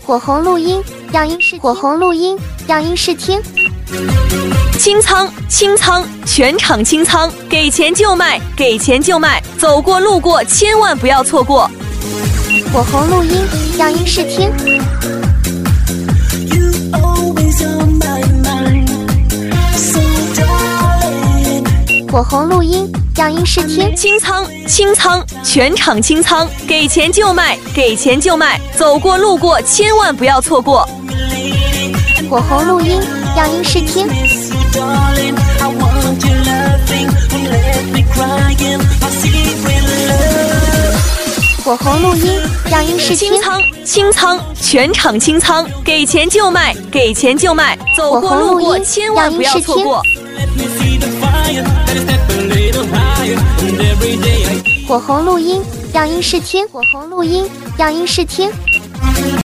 火红录音让音室，火红录音让音室听。 清仓，清仓，全场清仓，给钱就卖，给钱就卖，走过路过千万不要错过。 火红录音让音室听。火红录音让音室听。 清仓，清仓，全场清仓，给钱就卖，给钱就卖，走过路过千万不要错过。 火红录音让音室听。火红录音让音室听。 清仓，清仓，全场清仓，给钱就卖，给钱就卖，走过路过千万不要错过。 火红录音让音室听。火红录音让音室听。